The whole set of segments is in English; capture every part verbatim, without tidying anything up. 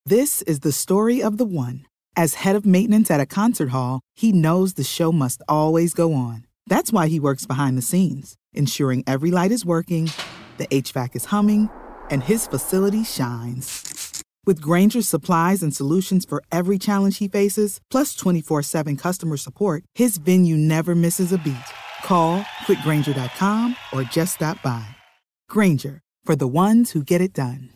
This is the story of the one. As head of maintenance at a concert hall, he knows the show must always go on. That's why he works behind the scenes, ensuring every light is working, the H V A C is humming, and his facility shines. With Grainger's supplies and solutions for every challenge he faces, plus twenty-four seven customer support, his venue never misses a beat. Call quick grainger dot com or just stop by. Grainger, for the ones who get it done.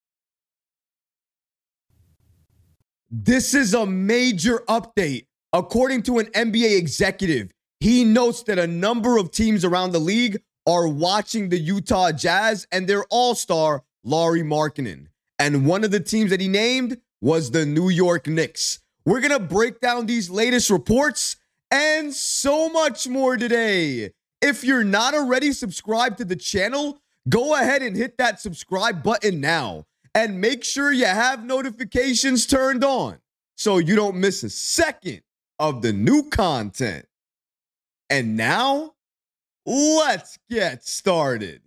This is a major update. According to an N B A executive, he notes that a number of teams around the league are watching the Utah Jazz and their all-star, Lauri Markkanen. And one of the teams that he named was the New York Knicks. We're going to break down these latest reports and so much more today. If you're not already subscribed to the channel, go ahead and hit that subscribe button now. And make sure you have notifications turned on so you don't miss a second of the new content. And now, let's get started.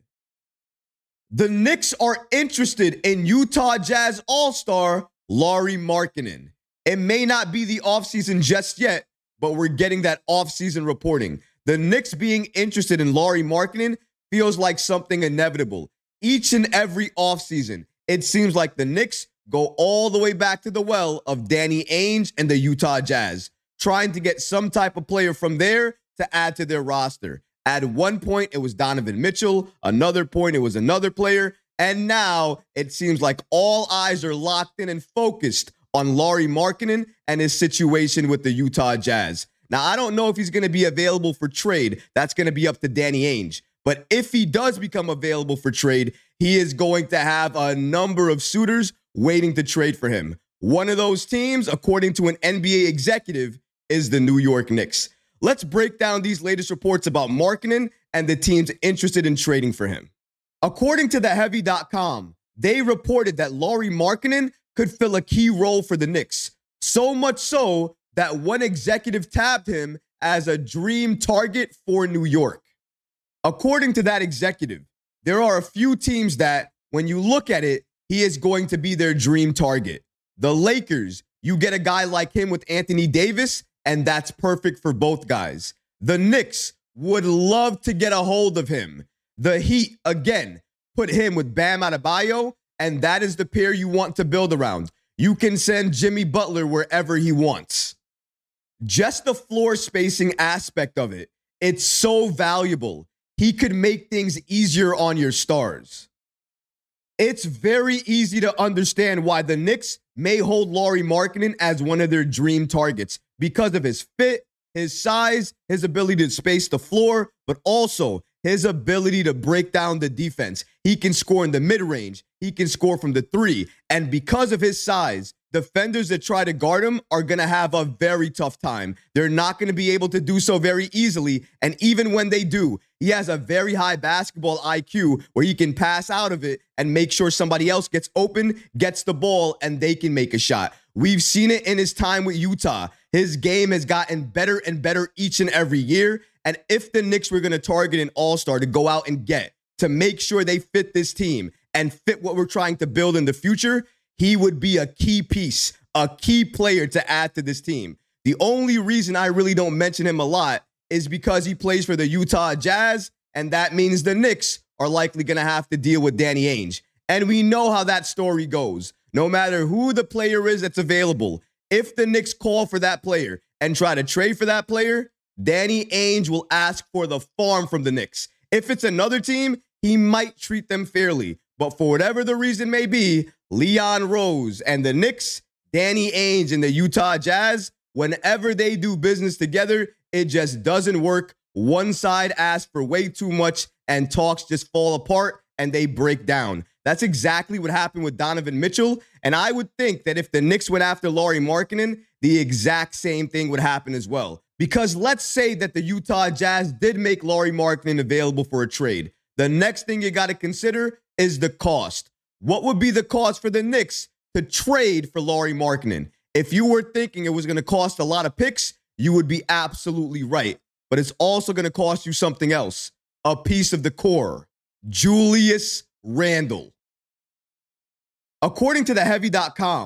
The Knicks are interested in Utah Jazz All-Star Lauri Markkanen. It may not be the offseason just yet, but we're getting that offseason reporting. The Knicks being interested in Lauri Markkanen feels like something inevitable. Each and every offseason, it seems like the Knicks go all the way back to the well of Danny Ainge and the Utah Jazz, trying to get some type of player from there to add to their roster. At one point, it was Donovan Mitchell. Another point, it was another player. And now it seems like all eyes are locked in and focused on Lauri Markkanen and his situation with the Utah Jazz. Now, I don't know if he's going to be available for trade. That's going to be up to Danny Ainge. But if he does become available for trade, he is going to have a number of suitors waiting to trade for him. One of those teams, according to an N B A executive, is the New York Knicks. Let's break down these latest reports about Markkanen and the teams interested in trading for him. According to the heavy dot com, they reported that Lauri Markkanen could fill a key role for the Knicks. So much so that one executive tabbed him as a dream target for New York. According to that executive, there are a few teams that, when you look at it, he is going to be their dream target. The Lakers, you get a guy like him with Anthony Davis, and that's perfect for both guys. The Knicks would love to get a hold of him. The Heat, again, put him with Bam Adebayo, and that is the pair you want to build around. You can send Jimmy Butler wherever he wants. Just the floor spacing aspect of it, it's so valuable. He could make things easier on your stars. It's very easy to understand why the Knicks may hold Lauri Markkanen as one of their dream targets because of his fit, his size, his ability to space the floor, but also his ability to break down the defense. He can score in the mid-range. He can score from the three. And because of his size, defenders that try to guard him are going to have a very tough time. They're not going to be able to do so very easily. And even when they do, he has a very high basketball I Q where he can pass out of it and make sure somebody else gets open, gets the ball, and they can make a shot. We've seen it in his time with Utah. His game has gotten better and better each and every year. And if the Knicks were going to target an all-star to go out and get, to make sure they fit this team and fit what we're trying to build in the future, he would be a key piece, a key player to add to this team. The only reason I really don't mention him a lot is because he plays for the Utah Jazz, and that means the Knicks are likely going to have to deal with Danny Ainge. And we know how that story goes. No matter who the player is that's available, if the Knicks call for that player and try to trade for that player, Danny Ainge will ask for the farm from the Knicks. If it's another team, he might treat them fairly. But for whatever the reason may be, Leon Rose and the Knicks, Danny Ainge and the Utah Jazz, whenever they do business together, it just doesn't work. One side asks for way too much and talks just fall apart and they break down. That's exactly what happened with Donovan Mitchell. And I would think that if the Knicks went after Lauri Markkanen, the exact same thing would happen as well. Because let's say that the Utah Jazz did make Lauri Markkanen available for a trade. The next thing you got to consider is the cost. What would be the cost for the Knicks to trade for Lauri Markkanen? If you were thinking it was going to cost a lot of picks, you would be absolutely right. But it's also going to cost you something else, a piece of the core, Julius Randle. According to the heavy dot com,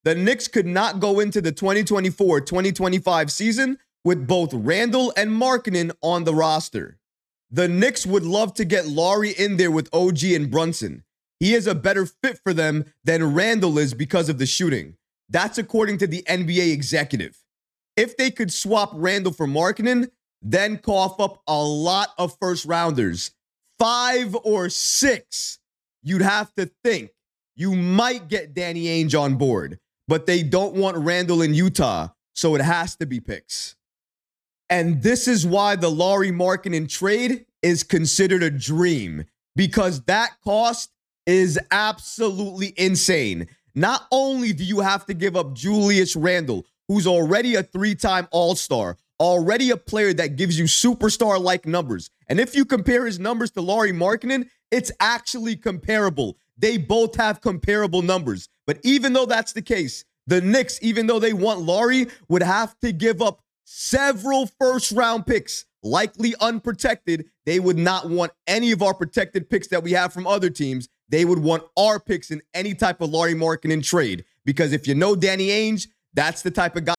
The Knicks could not go into the twenty twenty-four twenty twenty-five season with both Randle and Markkanen on the roster. The Knicks would love to get Lauri in there with O G and Brunson. He is a better fit for them than Randle is because of the shooting. That's according to the N B A executive. If they could swap Randle for Markkanen, then cough up a lot of first rounders, five or six, you'd have to think you might get Danny Ainge on board, but they don't want Randle in Utah, so it has to be picks. And this is why the Lauri Markkanen trade is considered a dream, because that cost is absolutely insane. Not only do you have to give up Julius Randle, who's already a three-time All-Star, already a player that gives you superstar-like numbers. And if you compare his numbers to Lauri Markkanen, it's actually comparable. They both have comparable numbers. But even though that's the case, the Knicks, even though they want Lauri, would have to give up several first-round picks, likely unprotected. They would not want any of our protected picks that we have from other teams. They would want our picks in any type of Lauri Markkanen trade. Because if you know Danny Ainge, that's the type of guy.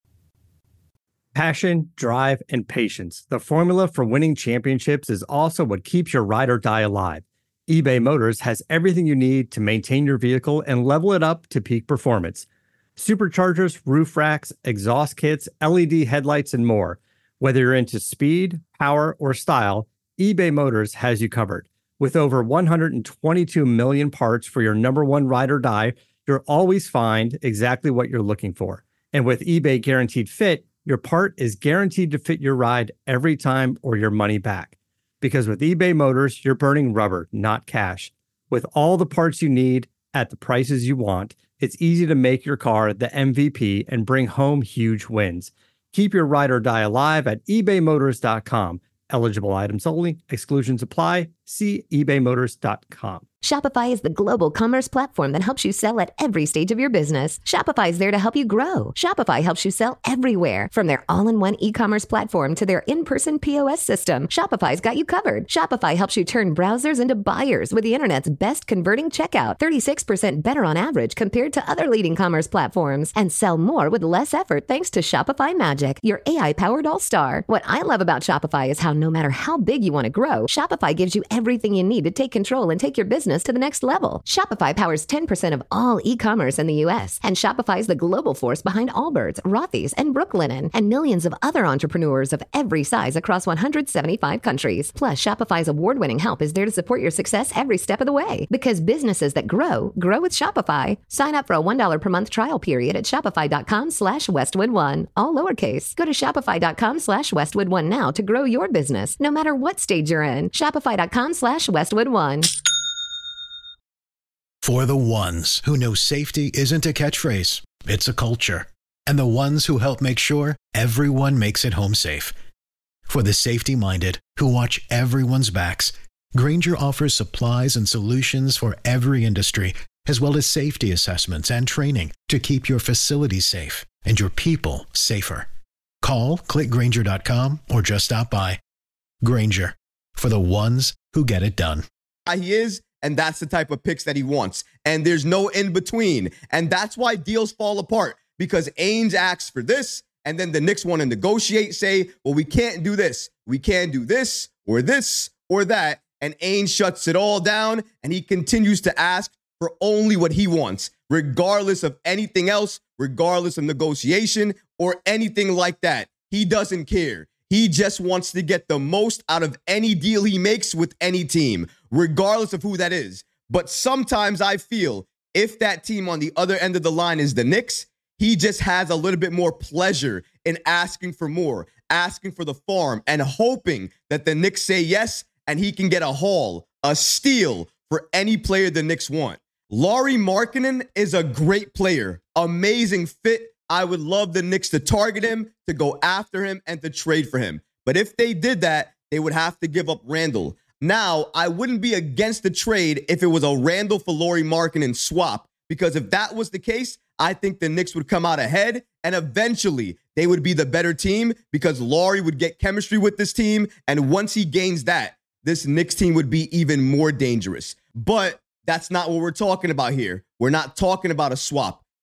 Passion, drive, and patience. The formula for winning championships is also what keeps your ride or die alive. eBay Motors has everything you need to maintain your vehicle and level it up to peak performance. Superchargers, roof racks, exhaust kits, L E D headlights, and more. Whether you're into speed, power, or style, eBay Motors has you covered. With over one hundred twenty-two million parts for your number one ride or die, you'll always find exactly what you're looking for. And with eBay Guaranteed Fit, your part is guaranteed to fit your ride every time or your money back. Because with eBay Motors, you're burning rubber, not cash. With all the parts you need at the prices you want, it's easy to make your car the M V P and bring home huge wins. Keep your ride or die alive at ebay motors dot com. Eligible items only. Exclusions apply. See ebay motors dot com. Shopify is the global commerce platform that helps you sell at every stage of your business. Shopify is there to help you grow. Shopify helps you sell everywhere, from their all-in-one e-commerce platform to their in-person P O S system. Shopify's got you covered. Shopify helps you turn browsers into buyers with the internet's best converting checkout, thirty-six percent better on average compared to other leading commerce platforms, and sell more with less effort thanks to Shopify Magic, your A I-powered all-star. What I love about Shopify is how no matter how big you want to grow, Shopify gives you everything you need to take control and take your business to the next level. Shopify powers ten percent of all e-commerce in the U S, and Shopify is the global force behind Allbirds, Rothy's, and Brooklinen, and millions of other entrepreneurs of every size across one hundred seventy-five countries. Plus, Shopify's award-winning help is there to support your success every step of the way. Because businesses that grow, grow with Shopify. Sign up for a one dollar per month trial period at shopify.com slash Westwood One. All lowercase. Go to shopify.com slash Westwood One now to grow your business, no matter what stage you're in. Shopify.com slash Westwood One. For the ones who know safety isn't a catchphrase, it's a culture. And the ones who help make sure everyone makes it home safe. For the safety-minded who watch everyone's backs, Grainger offers supplies and solutions for every industry, as well as safety assessments and training to keep your facilities safe and your people safer. Call, click Grainger dot com, or just stop by. Grainger, for the ones who get it done. He is, and that's the type of picks that he wants. And there's no in between. And that's why deals fall apart, because Ainge asks for this, and then the Knicks want to negotiate, say, well, we can't do this. We can't do this or this or that. And Ainge shuts it all down, and he continues to ask for only what he wants, regardless of anything else, regardless of negotiation or anything like that. He doesn't care. He just wants to get the most out of any deal he makes with any team, regardless of who that is. But sometimes I feel if that team on the other end of the line is the Knicks, he just has a little bit more pleasure in asking for more, asking for the farm, and hoping that the Knicks say yes and he can get a haul, a steal for any player the Knicks want. Lauri Markkanen is a great player, amazing fit. I would love the Knicks to target him, to go after him, and to trade for him. But if they did that, they would have to give up Randle. Now, I wouldn't be against the trade if it was a Randle for Lauri Markkanen swap, because if that was the case, I think the Knicks would come out ahead, and eventually they would be the better team because Lauri would get chemistry with this team, and once he gains that, this Knicks team would be even more dangerous. But that's not what we're talking about here. We're not talking about a swap.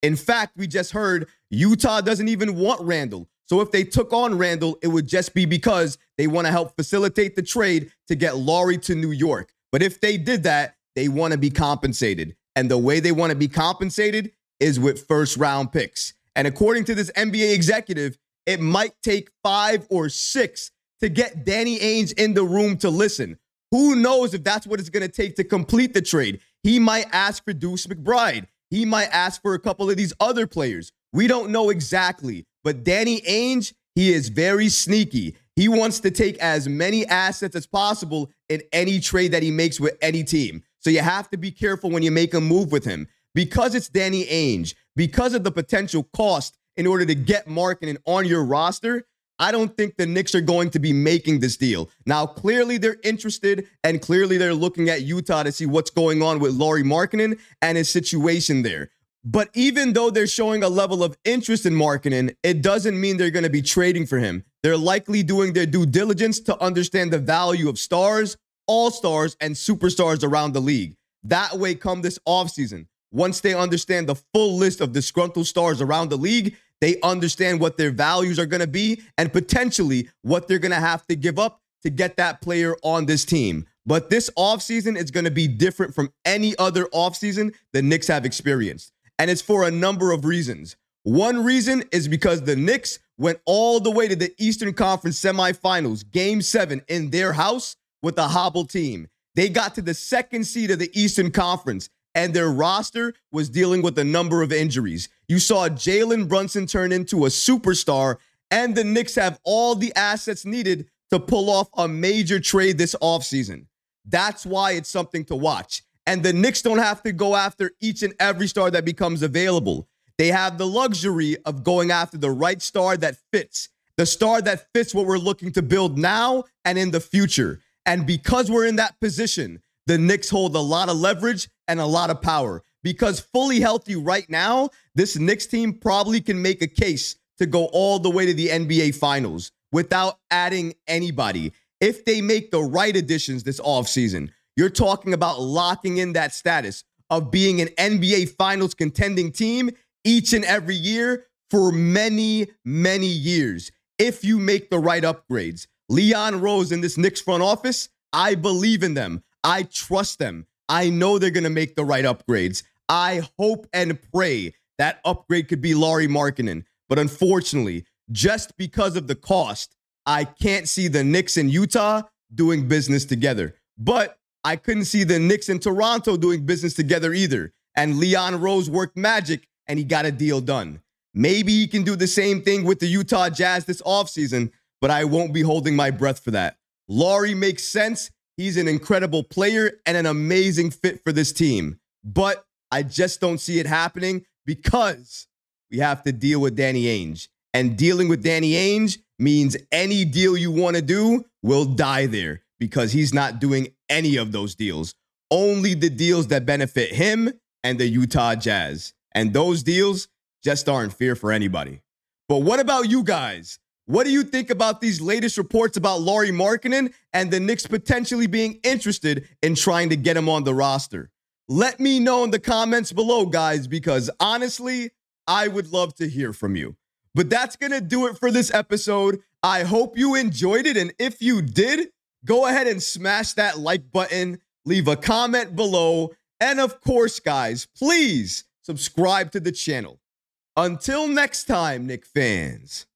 In fact, we just heard Utah doesn't even want Randle. So if they took on Randle, it would just be because they want to help facilitate the trade to get Lauri to New York. But if they did that, they want to be compensated. And the way they want to be compensated is with first round picks. And according to this N B A executive, it might take five or six to get Danny Ainge in the room to listen. Who knows if that's what it's going to take to complete the trade? He might ask for Deuce McBride. He might ask for a couple of these other players. We don't know exactly. But Danny Ainge, he is very sneaky. He wants to take as many assets as possible in any trade that he makes with any team. So you have to be careful when you make a move with him. Because it's Danny Ainge, because of the potential cost in order to get Markkanen on your roster, I don't think the Knicks are going to be making this deal. Now, clearly they're interested, and clearly they're looking at Utah to see what's going on with Lauri Markkanen and his situation there. But even though they're showing a level of interest in Markkanen, it doesn't mean they're going to be trading for him. They're likely doing their due diligence to understand the value of stars, all-stars, and superstars around the league. That way, come this offseason, once they understand the full list of disgruntled stars around the league, they understand what their values are going to be and potentially what they're going to have to give up to get that player on this team. But this offseason is going to be different from any other offseason the Knicks have experienced. And it's for a number of reasons. One reason is because the Knicks went all the way to the Eastern Conference semifinals, game seven, in their house with a hobble team. They got to the second seed of the Eastern Conference, and their roster was dealing with a number of injuries. You saw Jalen Brunson turn into a superstar, and the Knicks have all the assets needed to pull off a major trade this offseason. That's why it's something to watch. And the Knicks don't have to go after each and every star that becomes available. They have the luxury of going after the right star that fits, the star that fits what we're looking to build now and in the future. And because we're in that position, the Knicks hold a lot of leverage and a lot of power. Because fully healthy right now, this Knicks team probably can make a case to go all the way to the N B A Finals without adding anybody. If they make the right additions this offseason, you're talking about locking in that status of being an N B A Finals contending team each and every year for many, many years. If you make the right upgrades. Leon Rose in this Knicks front office, I believe in them. I trust them. I know they're going to make the right upgrades. I hope and pray that upgrade could be Lauri Markkanen. But unfortunately, just because of the cost, I can't see the Knicks in Utah doing business together. But I couldn't see the Knicks in Toronto doing business together either. And Leon Rose worked magic, and he got a deal done. Maybe he can do the same thing with the Utah Jazz this offseason, but I won't be holding my breath for that. Lauri makes sense. He's an incredible player and an amazing fit for this team. But I just don't see it happening because we have to deal with Danny Ainge. And dealing with Danny Ainge means any deal you want to do will die there because he's not doing any of those deals. Only the deals that benefit him and the Utah Jazz. And those deals just aren't fair for anybody. But what about you guys? What do you think about these latest reports about Lauri Markkanen and the Knicks potentially being interested in trying to get him on the roster? Let me know in the comments below, guys, because honestly, I would love to hear from you. But that's going to do it for this episode. I hope you enjoyed it. And if you did, go ahead and smash that like button, leave a comment below. And of course, guys, please subscribe to the channel. Until next time, Knicks fans.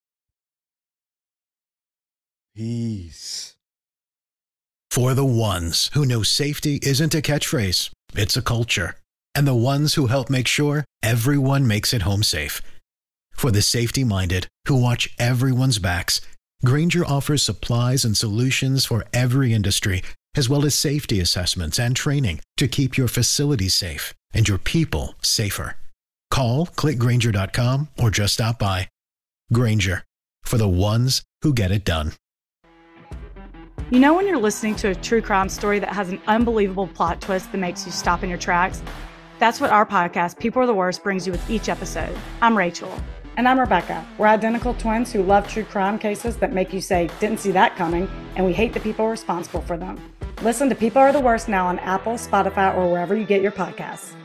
Peace. For the ones who know safety isn't a catchphrase, it's a culture. And the ones who help make sure everyone makes it home safe. For the safety-minded who watch everyone's backs, Grainger offers supplies and solutions for every industry, as well as safety assessments and training to keep your facilities safe and your people safer. Call, click Grainger dot com, or just stop by. Grainger, for the ones who get it done. You know when you're listening to a true crime story that has an unbelievable plot twist that makes you stop in your tracks? That's what our podcast, People Are the Worst, brings you with each episode. I'm Rachel. And I'm Rebecca. We're identical twins who love true crime cases that make you say, didn't see that coming, and we hate the people responsible for them. Listen to People Are the Worst now on Apple, Spotify, or wherever you get your podcasts.